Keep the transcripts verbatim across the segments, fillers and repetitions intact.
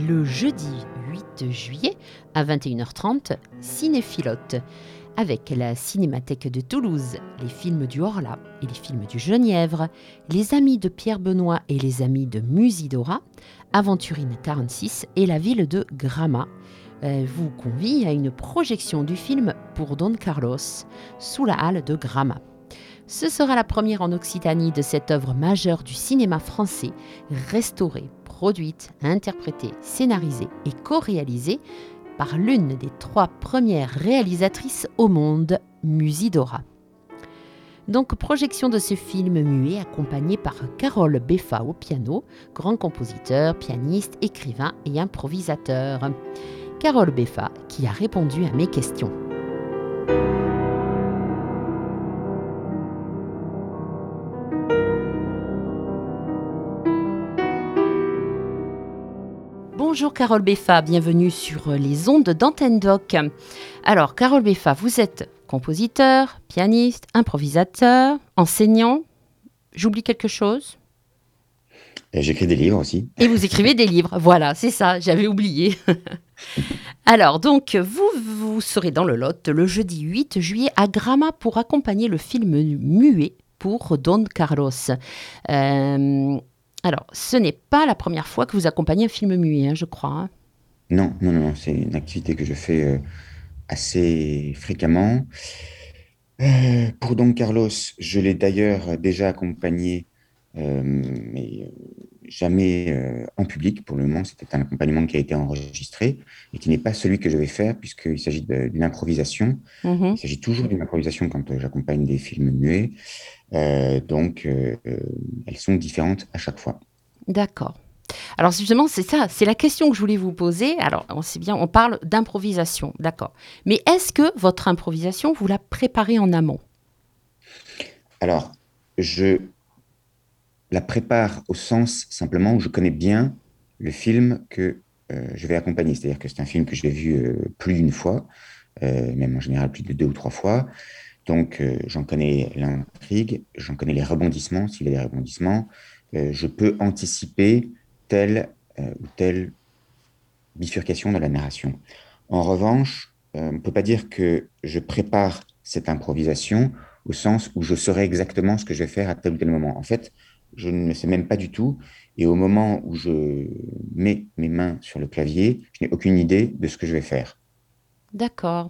le jeudi huit juillet à vingt et une heures trente, Cinéphilote, avec la Cinémathèque de Toulouse, les films du Horla et les films du Genièvre, les amis de Pierre Benoît et les amis de Musidora, Aventurine quarante-six et la ville de Gramma, euh, vous convie à une projection du film Pour Don Carlos, sous la halle de Gramma. Ce sera la première en Occitanie de cette œuvre majeure du cinéma français, restaurée, produite, interprétée, scénarisée et co-réalisée par l'une des trois premières réalisatrices au monde, Musidora. Donc, projection de ce film muet accompagné par Carole Beffa au piano, grand compositeur, pianiste, écrivain et improvisateur. Carole Beffa qui a répondu à mes questions. Bonjour Carole Beffa, bienvenue sur les ondes d'Antenne Doc. Alors Carole Beffa, vous êtes compositeur, pianiste, improvisateur, enseignant. J'oublie quelque chose ? Et j'écris des livres aussi. Et vous écrivez des livres, voilà, c'est ça, j'avais oublié. Alors donc, vous, vous serez dans le Lot le jeudi huit juillet à Gramma pour accompagner le film muet pour Don Carlos. Euh, alors, ce n'est pas la première fois que vous accompagnez un film muet, hein, je crois. Hein. Non, non, non, c'est une activité que je fais euh, assez fréquemment. Euh, pour Don Carlos, je l'ai d'ailleurs déjà accompagné, euh, mais euh, jamais euh, en public. Pour le moment, c'était un accompagnement qui a été enregistré et qui n'est pas celui que je vais faire puisqu'il s'agit de- d'une improvisation. Mhm. Il s'agit toujours d'une improvisation quand euh, j'accompagne des films muets. Euh, donc, euh, euh, elles sont différentes à chaque fois. D'accord. Alors justement, c'est ça, c'est la question que je voulais vous poser. Alors, on sait bien, on parle d'improvisation, d'accord. Mais est-ce que votre improvisation, vous la préparez en amont ? Alors, je la prépare au sens simplement où je connais bien le film que euh, je vais accompagner. C'est-à-dire que c'est un film que j'ai vu euh, plus d'une fois, euh, même en général plus de deux ou trois fois. Donc, euh, j'en connais l'intrigue, j'en connais les rebondissements, s'il y a des rebondissements. Euh, je peux anticiper telle euh, ou telle bifurcation dans la narration. En revanche, euh, on ne peut pas dire que je prépare cette improvisation au sens où je saurai exactement ce que je vais faire à tel ou tel moment. En fait, je ne le sais même pas du tout. Et au moment où je mets mes mains sur le clavier, je n'ai aucune idée de ce que je vais faire. D'accord.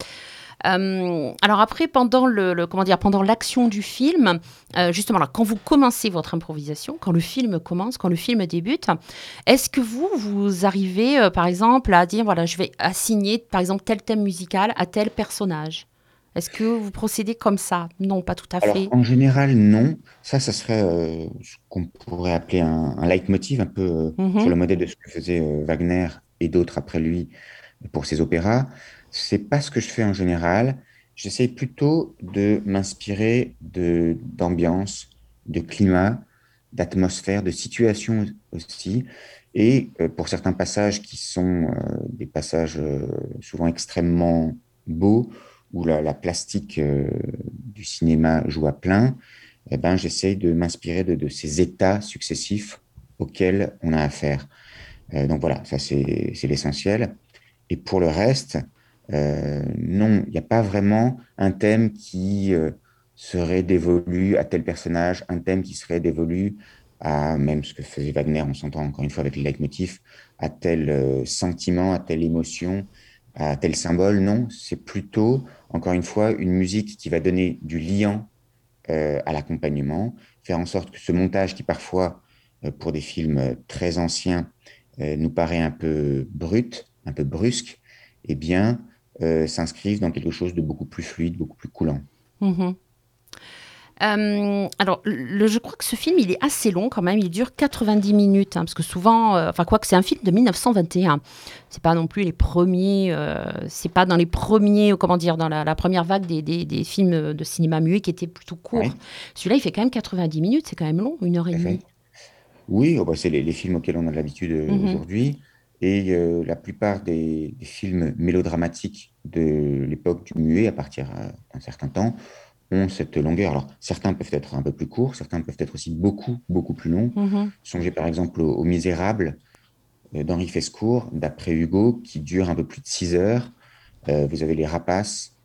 Euh, alors après, pendant le, le- comment dire, pendant l'action du film, euh, justement là, quand vous commencez votre improvisation, quand le film commence, quand le film débute, est-ce que vous, vous arrivez, euh, par exemple, à dire, voilà, je vais assigner, par exemple, tel thème musical à tel personnage ? Est-ce que vous procédez comme ça ? Non, pas tout à Alors, fait. en général, non. Ça, ça serait euh, ce qu'on pourrait appeler un, un leitmotiv, un peu euh, sur Mhm. le modèle de ce que faisait euh, Wagner et d'autres après lui pour ses opéras. C'est pas ce que je fais en général. J'essaie plutôt de m'inspirer de d'ambiance, de climat, d'atmosphère, de situation aussi. Et euh, pour certains passages qui sont euh, des passages euh, souvent extrêmement beaux, où la, la plastique euh, du cinéma joue à plein, eh ben, j'essaie de m'inspirer de, de ces états successifs auxquels on a affaire. Euh, donc voilà, ça c'est c'est l'essentiel. Et pour le reste, euh, non, il n'y a pas vraiment un thème qui euh, serait dévolu à tel personnage, un thème qui serait dévolu à, même ce que faisait Wagner, on s'entend encore une fois avec les leitmotifs, à tel euh, sentiment, à telle émotion, à tel symbole. Non, c'est plutôt, encore une fois, une musique qui va donner du liant euh, à l'accompagnement, faire en sorte que ce montage qui parfois, euh, pour des films euh, très anciens, euh, nous paraît un peu brut, un peu brusque, eh bien, euh, s'inscrive dans quelque chose de beaucoup plus fluide, beaucoup plus coulant. Mhm. Euh, alors, le, je crois que ce film, il est assez long quand même. Il dure quatre-vingt-dix minutes, hein, parce que souvent, euh, enfin quoi que c'est un film de mille neuf cent vingt et un. C'est pas non plus les premiers, euh, c'est pas dans les premiers, comment dire, dans la, la première vague des, des, des films de cinéma muet qui étaient plutôt courts. Oui, Celui-là, il fait quand même quatre-vingt-dix minutes. C'est quand même long, une heure et tout à demie. fait. Oui, oh bah, c'est les, les films auxquels on a l'habitude euh, Mhm. aujourd'hui. Et euh, la plupart des, des films mélodramatiques de l'époque du muet, à partir euh, d'un certain temps, ont cette longueur. Alors, certains peuvent être un peu plus courts, certains peuvent être aussi beaucoup, beaucoup plus longs. Mhm. Songez par exemple aux, aux Misérables, euh, d'Henri Fescourt, d'après Hugo, qui dure un peu plus de six heures. Euh, vous avez Les Rapaces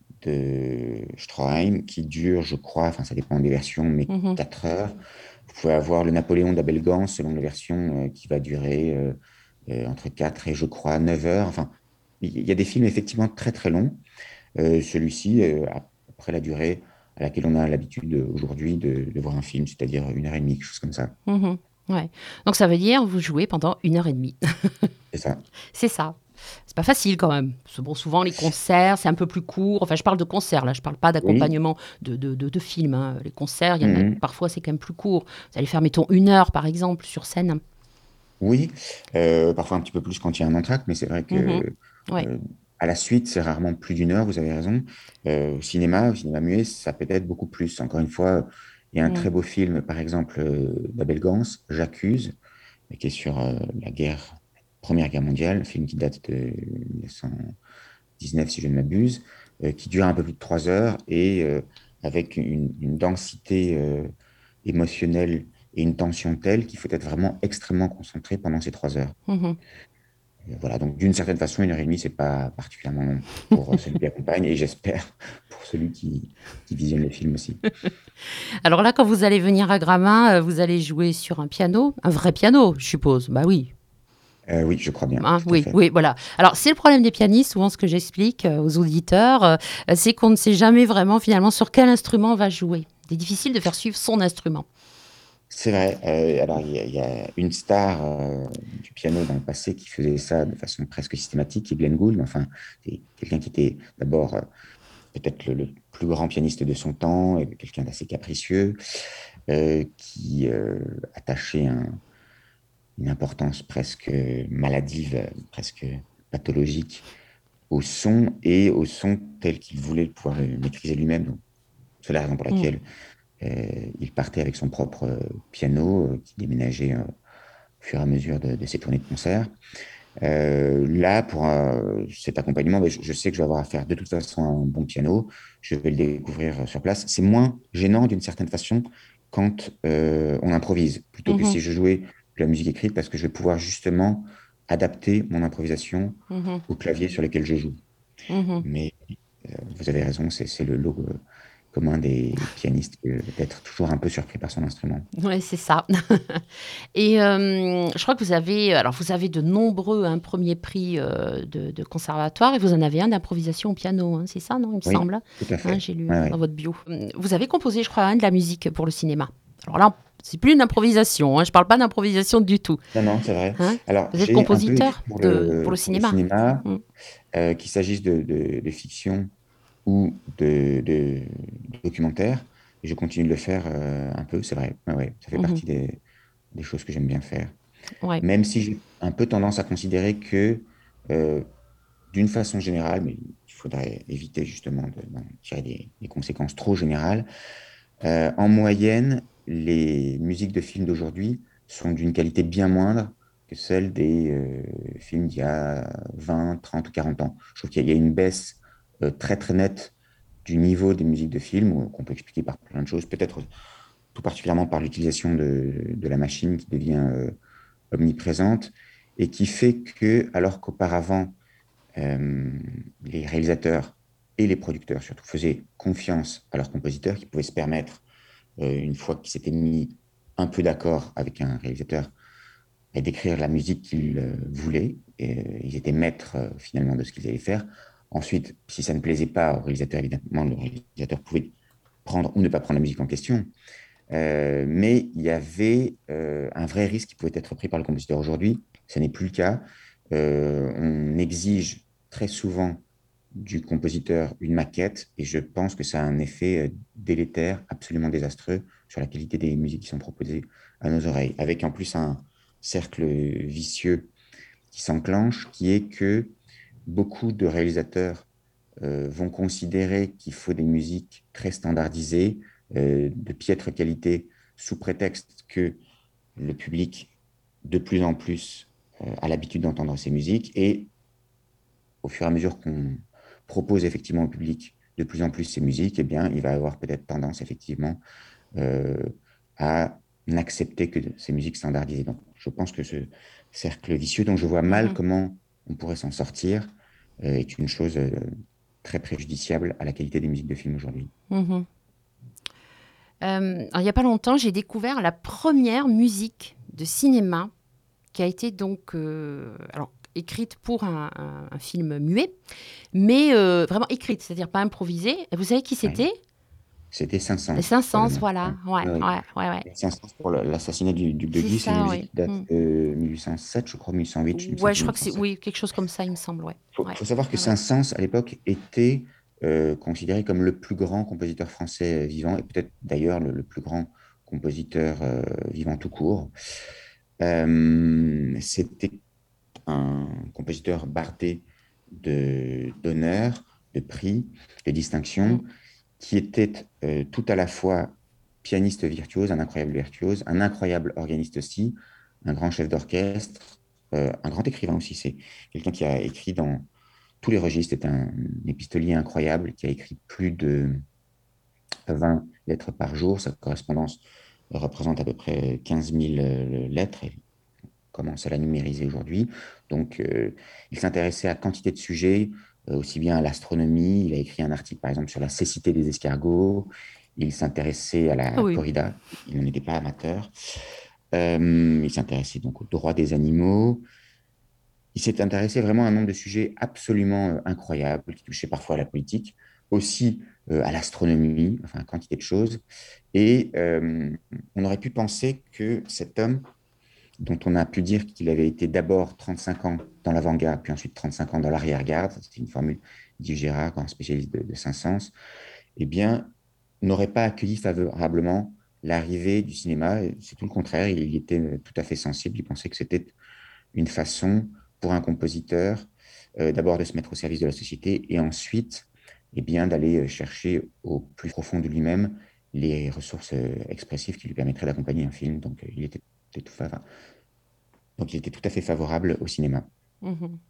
de Stroheim, qui dure, je crois, enfin ça dépend des versions, mais Mhm. quatre heures. Vous pouvez avoir le Napoléon d'Abel Gance, selon les versions, euh, qui va durer euh, euh, entre quatre et, je crois, neuf heures. Enfin, il y a des films effectivement très très longs. Euh, celui-ci, euh, a- après la durée à laquelle on a l'habitude euh, aujourd'hui de, de voir un film, c'est-à-dire une heure et demie, quelque chose comme ça. Mhm. Ouais. Donc ça veut dire vous jouez pendant une heure et demie. C'est ça. C'est ça. C'est pas facile quand même. Parce que bon, souvent les concerts, c'est un peu plus court. Enfin, je parle de concerts là, je parle pas Oui. d'accompagnement de, de, de, de films, hein. Les concerts, il y en a, Mhm. parfois c'est quand même plus court. Vous allez faire, mettons, une heure par exemple sur scène. Oui. Euh, parfois un petit peu plus quand il y a un entracte, mais c'est vrai Mhm. que Ouais. euh, à la suite, c'est rarement plus d'une heure, vous avez raison. Euh, au cinéma, au cinéma muet, ça peut être beaucoup plus. Encore une fois, il y a un Mm. très beau film, par exemple, euh, d'Abel Gance, J'accuse, qui est sur euh, la guerre, Première Guerre mondiale, un film qui date de mille neuf cent dix-neuf, si je ne m'abuse, euh, qui dure un peu plus de trois heures et euh, avec une, une densité euh, émotionnelle et une tension telle qu'il faut être vraiment extrêmement concentré pendant ces trois heures. Mhm. Euh, voilà, donc d'une certaine façon, une heure et demie, c'est pas particulièrement long pour euh, celui qui accompagne et j'espère pour celui qui, qui visionne les films aussi. Alors là, quand vous allez venir à Gramin, euh, vous allez jouer sur un piano, un vrai piano, je suppose. Bah oui. Euh, oui, je crois bien, Hein, tout à oui, fait. oui, voilà. Alors, c'est le problème des pianistes, souvent ce que j'explique euh, aux auditeurs, euh, c'est qu'on ne sait jamais vraiment finalement sur quel instrument on va jouer. C'est difficile de faire suivre son instrument. C'est vrai. Euh, alors, il y, a il y a une star euh, du piano dans le passé qui faisait ça de façon presque systématique, qui est Glenn Gould. Enfin, c'est quelqu'un qui était d'abord euh, peut-être le, le plus grand pianiste de son temps, et quelqu'un d'assez capricieux, euh, qui euh, attachait un- une importance presque maladive, euh, presque pathologique au son et au son tel qu'il voulait pouvoir le maîtriser lui-même. Donc, c'est la raison pour Mm. laquelle euh, il partait avec son propre euh, piano, euh, qui déménageait euh, au fur et à mesure de, de ses tournées de concert. Euh, là, pour euh, cet accompagnement, ben, je, je sais que je vais avoir à faire de toute façon un bon piano. Je vais le découvrir euh, sur place. C'est moins gênant d'une certaine façon quand euh, on improvise, plutôt que Mhm, si je jouais de la musique écrite, parce que je vais pouvoir justement adapter mon improvisation mhm, au clavier sur lequel je joue. mhm. Mais euh, vous avez raison, c'est c'est le lot euh, commun des pianistes que d'être toujours un peu surpris par son instrument. Ouais, c'est ça. Et euh, je crois que vous avez, alors vous avez de nombreux hein, premiers prix euh, de, de conservatoire et vous en avez un d'improvisation au piano, hein, c'est ça, non, il me Oui, semble. tout à Hein, fait. j'ai lu Ouais, euh, ouais. dans votre bio. Hum, Vous avez composé, je crois, hein, de la musique pour le cinéma. Alors là, c'est plus une improvisation, hein, je parle pas d'improvisation du tout. Non, non, c'est vrai. Hein. Alors, Vous êtes j'ai un peu écrit compositeur pour de, pour le le, pour le cinéma. cinéma, Hum, euh, qu'il s'agisse de, de, de fiction ou de, de, de documentaire. Et je continue de le faire euh, un peu, c'est vrai. Ouais, ouais, ça fait mhm. partie des, des choses que j'aime bien faire. Ouais. Même si j'ai un peu tendance à considérer que, euh, d'une façon générale, mais il faudrait éviter justement de, d'en tirer des, des conséquences trop générales, euh, en moyenne, les musiques de films d'aujourd'hui sont d'une qualité bien moindre que celles des euh, films d'il y a vingt, trente ou quarante ans. Je trouve qu'il y a il y a une baisse euh, très très nette du niveau des musiques de films, ou- qu'on peut expliquer par plein de choses, peut-être tout particulièrement par l'utilisation de, de la machine qui devient euh, omniprésente et qui fait que, alors qu'auparavant, euh, les réalisateurs et les producteurs surtout faisaient confiance à leurs compositeurs qui pouvaient se permettre euh, une fois qu'ils s'étaient mis un peu d'accord avec un réalisateur, et d'écrire la musique qu'ils euh, voulaient. Et, euh, ils étaient maîtres euh, finalement de ce qu'ils allaient faire. Ensuite, si ça ne plaisait pas au réalisateur, évidemment, le réalisateur pouvait prendre ou ne pas prendre la musique en question. Euh, mais il y avait euh, un vrai risque qui pouvait être pris par le compositeur. Aujourd'hui, ce n'est plus le cas. Euh, on exige très souvent du compositeur une maquette et je pense que ça a un effet euh, délétère, absolument désastreux sur la qualité des musiques qui sont proposées à nos oreilles, avec en plus un cercle vicieux qui s'enclenche, qui est que beaucoup de réalisateurs euh, vont considérer qu'il faut des musiques très standardisées, euh, de piètre qualité, sous prétexte que le public, de plus en plus, euh, a l'habitude d'entendre ces musiques. Et au fur et à mesure qu'on propose effectivement au public de plus en plus ces musiques, eh bien, il va avoir peut-être tendance effectivement euh, à n'accepter que ces musiques standardisées. Donc, je pense que ce cercle vicieux dont je vois mal Mhm. comment on pourrait s'en sortir euh, est une chose euh, très préjudiciable à la qualité des musiques de films aujourd'hui. Mhm. Euh, alors, il n'y a pas longtemps, j'ai découvert la première musique de cinéma qui a été donc euh, alors, écrite pour un, un- un film muet, mais euh, vraiment écrite, c'est-à-dire pas improvisée. Et vous savez qui Ouais. c'était? C'était Les Saint-Saëns pour le Saint-Saëns, nom. Ouais. voilà. Ouais, Oui, oui. ouais, ouais, ouais. Et Saint-Saëns pour le- l'assassinat du duc de C'est Guise, c'est une ça, musique oui. qui date Mm. de mille huit cent sept, je crois, mille huit cent huit, il me semble Ouais, que je c'est crois que c'est, mille huit cent sept. oui, quelque chose comme ça, il me semble, ouais. Il faut, Ouais, faut savoir que ouais, ouais. Saint-Saëns, à l'époque, était euh, considéré comme le plus grand compositeur français euh, vivant, et peut-être d'ailleurs le, le plus grand compositeur euh, vivant tout court. Euh, c'était un compositeur bardé de, d'honneurs, de prix, de Mm. distinctions, qui était euh, tout à la fois pianiste virtuose, un incroyable virtuose, un incroyable organiste aussi, un grand chef d'orchestre, euh, un grand écrivain aussi. C'est quelqu'un qui a écrit dans tous les registres. C'est un épistolier incroyable qui a écrit plus de vingt lettres par jour. Sa correspondance représente à peu près quinze mille euh, lettres. Elle commence à la numériser aujourd'hui. Donc, euh, il s'intéressait à quantité de sujets, euh, aussi bien à l'astronomie. Il a écrit un article, par exemple, sur la cécité des escargots. Il s'intéressait à Ah la oui. corrida. Il n'en était pas amateur. Euh, il s'intéressait donc aux droits des animaux. Il s'est intéressé vraiment à un nombre de sujets absolument euh, incroyables, qui touchaient parfois à la politique, aussi euh, à l'astronomie, enfin, quantité de choses. Et euh, on aurait pu penser que cet homme, dont on a pu dire qu'il avait été d'abord trente-cinq ans dans l'avant-garde, puis ensuite trente-cinq ans dans l'arrière-garde, c'est une formule d'Yves Gérard, grand spécialiste de, de Saint-Saëns, eh bien, n'aurait pas accueilli favorablement l'arrivée du cinéma. C'est tout le contraire, il y était euh, tout à fait sensible, il pensait que c'était une façon pour un compositeur euh, d'abord de se mettre au service de la société et ensuite eh bien, d'aller euh, chercher au plus profond de lui-même les ressources euh, expressives qui lui permettraient d'accompagner un film. Donc, euh, il était, était tout, fa- donc, il était tout à fait favorable au cinéma. Mhm.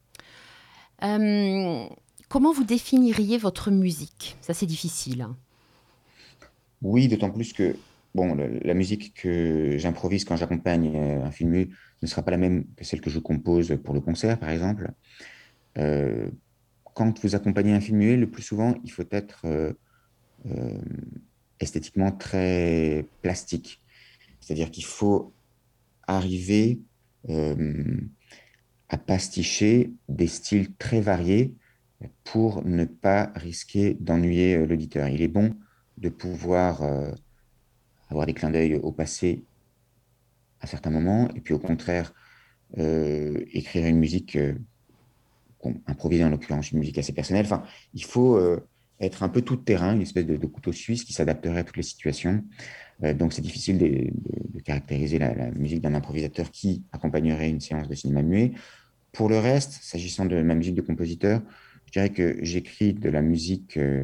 Euh, Comment vous définiriez votre musique? Ça, c'est difficile, hein. Oui, d'autant plus que bon, le- la musique que j'improvise quand j'accompagne euh, un film muet ne sera pas la même que celle que je compose pour le concert, par exemple. Euh, Quand vous accompagnez un film muet, le plus souvent, il faut être euh, euh, esthétiquement très plastique. C'est-à-dire qu'il faut arriver euh, à pasticher des styles très variés pour ne pas risquer d'ennuyer euh, l'auditeur. Il est bon de pouvoir euh, avoir des clins d'œil au passé à certains moments, et puis au contraire, euh, écrire une musique, euh, qu'on- improviser en l'occurrence une musique assez personnelle. Enfin, il faut euh, être un peu tout terrain, une espèce de, de couteau suisse qui s'adapterait à toutes les situations. Euh, donc, c'est difficile de, de- de caractériser la, la musique d'un improvisateur qui accompagnerait une séance de cinéma muet. Pour le reste, s'agissant de ma musique de compositeur, je dirais que j'écris de la musique euh,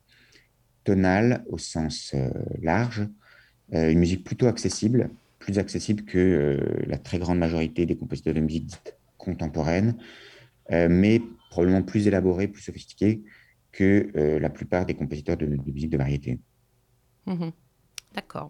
tonale au sens euh, large, euh, une musique plutôt accessible, plus accessible que euh, la très grande majorité des compositeurs de musique dite contemporaine, euh, mais probablement plus élaborée, plus sophistiquée que euh, la plupart des compositeurs de, de musique de variété. Mhm. D'accord.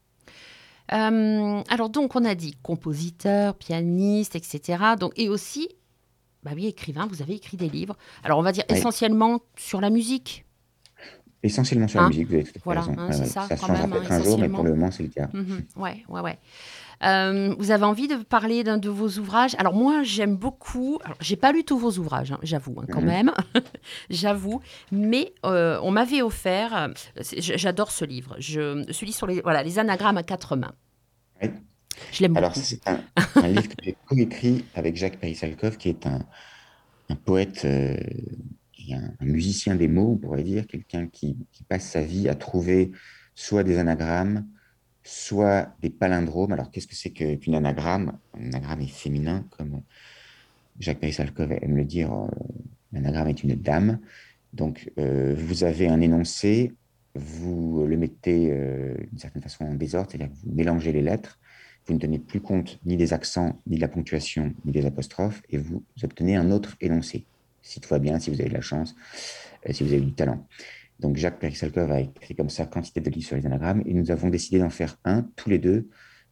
Euh, alors donc on a dit compositeur, pianiste, et cetera. Donc et aussi, bah oui, écrivain. Vous avez écrit des livres. Alors on va dire Oui, essentiellement sur la musique, essentiellement sur la hein. musique, vous avez tout à fait Voilà, raison. hein, Ouais, c'est ouais. ça Ça quand changera même, hein, peut-être un jour, mais pour essentiellement. le moment, c'est le cas. Mhm. Ouais, ouais, ouais. Euh, vous avez envie de parler d'un de vos ouvrages? Alors moi, j'aime beaucoup. Alors, j'ai pas lu tous vos ouvrages, hein, j'avoue, hein, quand Mhm. même, j'avoue. Mais euh, on m'avait offert. euh, c'est- J'adore ce livre. Je, celui sur les, voilà, les anagrammes à quatre mains. Oui. Je l'aime Alors, ça, beaucoup. c'est un, un livre que j'ai coécrit avec Jacques Perissalkov, qui est un, un poète euh, et un, un musicien des mots, on pourrait dire, quelqu'un qui, qui passe sa vie à trouver soit des anagrammes, soit des palindromes. Alors, qu'est-ce que c'est que- qu'une anagramme? Un anagramme est féminin, comme Jacques Perissalkov aime le dire. euh, L'anagramme est une dame. Donc, euh, vous avez un énoncé, vous le mettez euh, d'une certaine façon en désordre, c'est-à-dire que vous mélangez les lettres, vous ne tenez plus compte ni des accents, ni de la ponctuation, ni des apostrophes, et vous obtenez un autre énoncé, si tout va bien, si vous avez de la chance, euh, si vous avez du talent. Donc, Jacques Perissalkov a écrit comme ça quantité de livres sur les anagrammes, et nous avons décidé d'en faire un, tous les deux,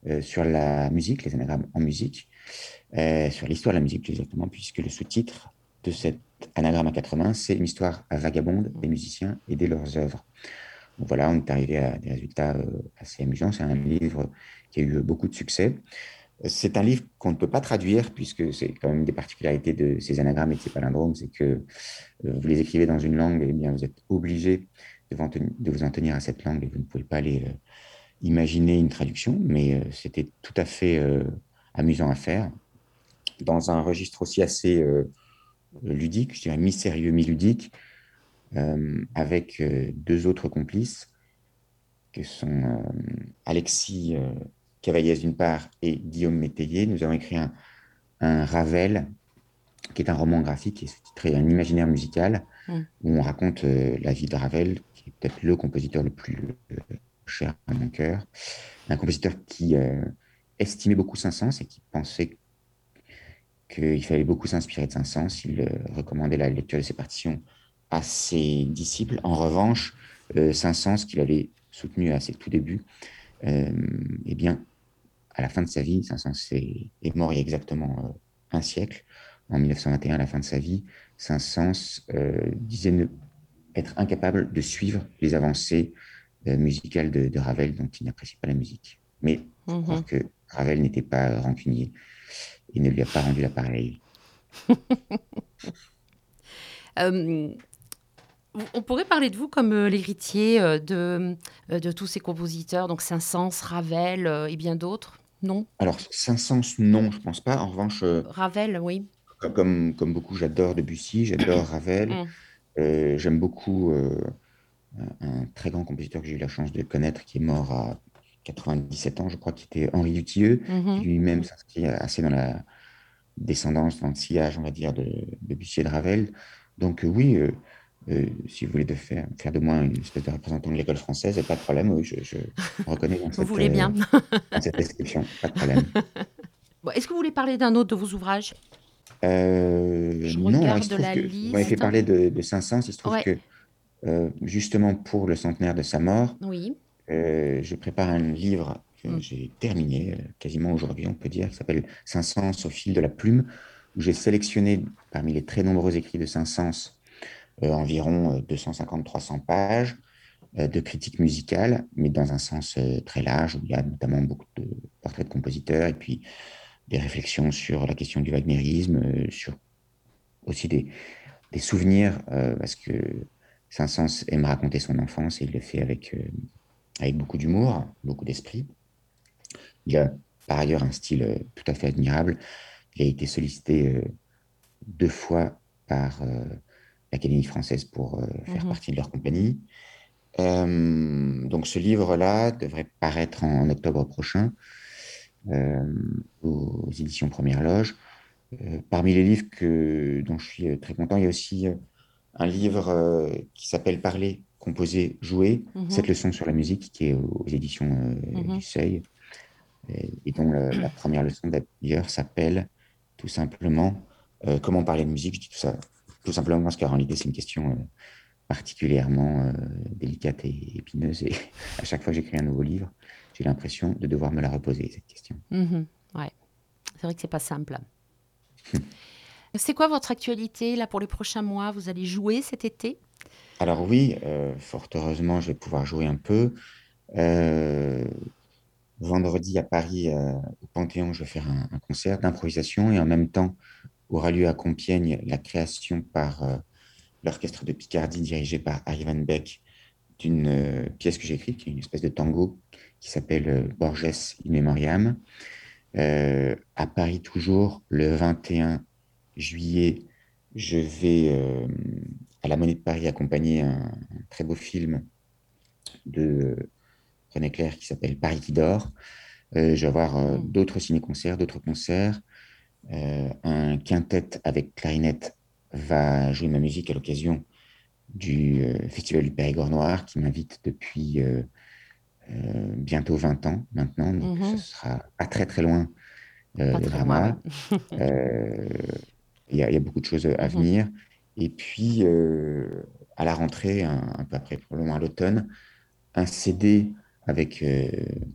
euh, sur la musique, les anagrammes en musique, euh, sur l'histoire de la musique plus exactement, puisque le sous-titre de cet anagramme à quatre mains, c'est une histoire vagabonde des musiciens et de leurs œuvres. Donc voilà, on est arrivé à des résultats euh, assez amusants. C'est un livre qui a eu beaucoup de succès. C'est un livre qu'on ne peut pas traduire, puisque c'est quand même une des particularités de ces anagrammes et de ces palindromes, c'est que euh, vous les écrivez dans une langue, et bien vous êtes obligé de, de vous en tenir à cette langue et vous ne pouvez pas aller euh, imaginer une traduction, mais euh, c'était tout à fait euh, amusant à faire, dans un registre aussi assez euh, ludique, je dirais mi-sérieux, mi-ludique, euh, avec euh, deux autres complices, que sont euh, Alexis euh, Cavaillès d'une part et Guillaume Métayer. Nous avons écrit un, un Ravel, qui est un roman graphique et sous-titré Un imaginaire musical, Mm. où on raconte euh, la vie de Ravel, qui est peut-être le compositeur le plus euh, cher à mon cœur. Un compositeur qui euh, estimait beaucoup Saint-Saëns et qui pensait qu'il fallait beaucoup s'inspirer de Saint-Saëns. Il euh, recommandait la lecture de ses partitions à ses disciples. En revanche, euh, Saint-Saëns, qu'il avait soutenu à ses tout débuts, euh, eh bien, à la fin de sa vie, Saint-Saëns est, est mort il y a exactement euh, un siècle, en mille neuf cent vingt et un, à la fin de sa vie. Saint-Saëns euh, disait ne, être incapable de suivre les avancées euh, musicales de, de Ravel, dont il n'apprécie pas la musique. Mais il faut croire Mhm. que Ravel n'était pas rancunier et ne lui a pas rendu l'appareil. Euh, on pourrait parler de vous comme euh, l'héritier euh, de, euh, de tous ces compositeurs, donc Saint-Saëns, Ravel euh, et bien d'autres, non? Alors, Saint-Saëns, non, je pense pas. En revanche, euh, Ravel, oui. comme, comme beaucoup, j'adore Debussy, j'adore Ravel. Mm. Euh, j'aime beaucoup euh, un, un très grand compositeur que j'ai eu la chance de connaître, qui est mort à quatre-vingt-dix-sept ans, je crois, qui était Henri Dutilleux, qui Mhm. lui-même s'inscrit assez dans la descendance, dans le sillage, on va dire, de, de Debussy et de Ravel. Donc euh, oui, euh, euh, si vous voulez de faire, faire de moi une espèce de représentant de l'école française, pas de problème, oui, je, je me reconnais dans Vous cette, voulez euh, bien. dans cette description, pas de problème. Bon, est-ce que vous voulez parler d'un autre de vos ouvrages? Euh, Je non, alors il se regarde trouve la que vous m'avez fait liste. parler de, de Saint-Saëns, il se trouve Ouais, que euh, justement pour le centenaire de sa mort, oui. euh, je prépare un livre que Mm. j'ai terminé euh, quasiment aujourd'hui, on peut dire, qui s'appelle Saint-Saëns au fil de la plume, où j'ai sélectionné parmi les très nombreux écrits de Saint-Saëns euh, environ euh, deux cent cinquante à trois cents pages euh, de critiques musicales, mais dans un sens euh, très large, où il y a notamment beaucoup de portraits de compositeurs et puis des réflexions sur la question du wagnérisme, euh, sur aussi des, des souvenirs, euh, parce que Saint-Saëns aime raconter son enfance et il le fait avec, euh, avec beaucoup d'humour, beaucoup d'esprit. Il a par ailleurs un style euh, tout à fait admirable. Il a été sollicité euh, deux fois par euh, l'Académie française pour euh, faire Mhm. partie de leur compagnie. Euh, donc ce livre-là devrait paraître en, en octobre prochain euh, aux, aux éditions Première Loge. Euh, parmi les livres que, dont je suis euh, très content, il y a aussi euh, un livre euh, qui s'appelle Parler, composer, jouer, Mhm. sept leçons sur la musique, qui est aux éditions euh, du Mhm. Seuil, et, et dont la, la première leçon d'ailleurs s'appelle tout simplement euh, comment parler de musique. Je dis tout ça tout simplement parce qu'en réalité, c'est une question euh, particulièrement euh, délicate et épineuse. Et à chaque fois que j'écris un nouveau livre, j'ai l'impression de devoir me la reposer, cette question. Mhm. Ouais, c'est vrai que c'est pas simple. C'est quoi votre actualité là pour les prochains mois? Vous allez jouer cet été? Alors oui, euh, fort heureusement, je vais pouvoir jouer un peu. Euh, vendredi à Paris, euh, au Panthéon, je vais faire un, un concert d'improvisation et en même temps aura lieu à Compiègne la création par euh, l'Orchestre de Picardie dirigé par Ivan Beck d'une euh, pièce que j'ai écrite, qui est une espèce de tango qui s'appelle euh, Borges in Memoriam. Euh, à Paris toujours, le vingt et un juillet, je vais euh, à la Monnaie de Paris accompagner un, un très beau film de René Clair qui s'appelle Paris qui dort. Euh, je vais avoir euh, Mm. d'autres ciné-concerts, d'autres concerts. Euh, un quintet avec clarinette va jouer ma musique à l'occasion du euh, Festival du Périgord Noir qui m'invite depuis euh, euh, bientôt vingt ans maintenant. Donc ce Mhm. sera pas très très loin euh, Pas le très loin, ouais. drama. Euh, Il y, a, il y a beaucoup de choses à Mhm. venir. Et puis euh, à la rentrée, un, un peu après, probablement à l'automne, un C D avec euh,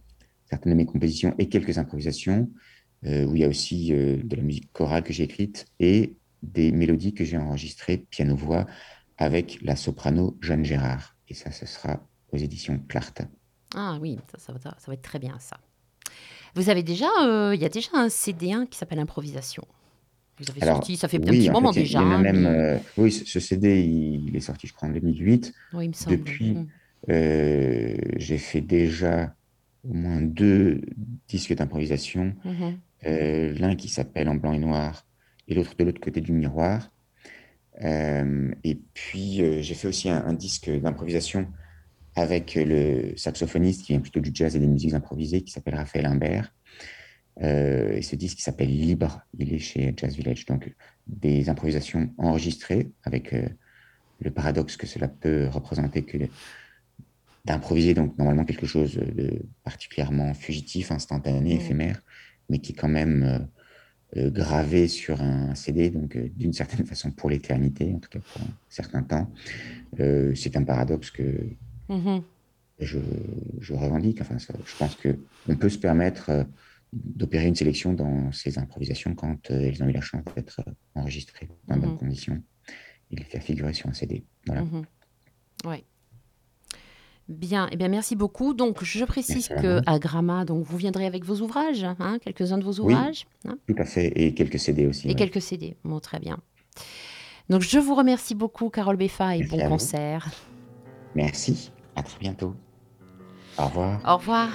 certaines de mes compositions et quelques improvisations, euh, où il y a aussi euh, de la musique chorale que j'ai écrite et des mélodies que j'ai enregistrées piano-voix avec la soprano Jeanne Gérard. Et ça, ce sera aux éditions Clart. Ah oui, ça, ça, va, ça va être très bien ça. Vous avez déjà, euh, il y a déjà un C D un qui s'appelle Improvisation. Vous avez Alors, sorti, ça fait un oui, petit en moment fait, il y, déjà, il y en a hein, même. mais euh, oui, ce ce C D, il, il est sorti, je crois, en deux mille huit. oui, il me semble. Depuis, Mm. euh, j'ai fait déjà au moins deux disques d'improvisation. Mhm. Euh, l'un qui s'appelle En blanc et noir et l'autre de l'autre côté du miroir. Euh, et puis, euh, j'ai fait aussi un, un disque d'improvisation avec le saxophoniste qui vient plutôt du jazz et des musiques improvisées, qui s'appelle Raphaël Imbert. Euh, et ce disque qui s'appelle Libre, il est chez Jazz Village. Donc, des improvisations enregistrées avec euh, le paradoxe que cela peut représenter que d'improviser, donc normalement quelque chose de particulièrement fugitif, instantané, Mm. éphémère, mais qui est quand même euh, euh, gravé sur un C D, donc euh, d'une certaine façon pour l'éternité, en tout cas pour un certain temps. Euh, c'est un paradoxe que Mhm. je, je revendique. Enfin, ça, je pense que on peut se permettre euh, d'opérer une sélection dans ces improvisations quand euh, elles ont eu la chance d'être euh, enregistrées dans de bonnes Mhm. conditions et les faire figurer sur un C D. Voilà. Mhm. Ouais. Bien, eh bien, merci beaucoup. Donc, je précise Merci à que vous. à Gramma, donc vous viendrez avec vos ouvrages, hein, quelques-uns de vos Oui, ouvrages, hein, tout à fait. Et quelques C D aussi, et oui. quelques C D. Bon, très bien. Donc, je vous remercie beaucoup, Carole Beffa, et Merci bon à vous. concert. Merci. À très bientôt. Au revoir. Au revoir.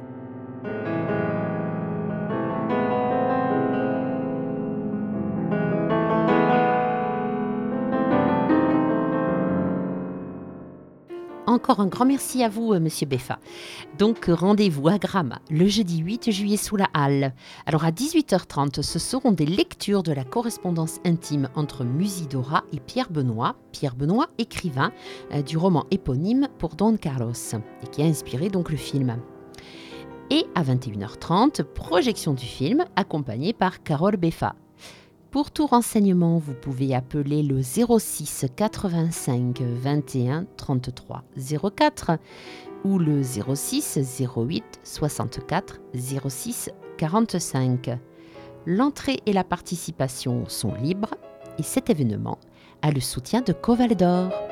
Encore un grand merci à vous, euh, Monsieur Beffa. Donc, euh, rendez-vous à Gramma le jeudi huit juillet sous la Halle. Alors, à dix-huit heures trente, ce seront des lectures de la correspondance intime entre Musidora et Pierre Benoît. Pierre Benoît, écrivain euh, du roman éponyme pour Don Carlos, et qui a inspiré donc le film. Et à vingt et une heures trente, projection du film accompagnée par Carole Beffa. Pour tout renseignement, vous pouvez appeler le zéro six quatre-vingt-cinq vingt et un trente-trois zéro quatre ou le zéro six zéro huit soixante-quatre zéro six quarante-cinq. L'entrée et la participation sont libres et cet événement a le soutien de Coval d'Or.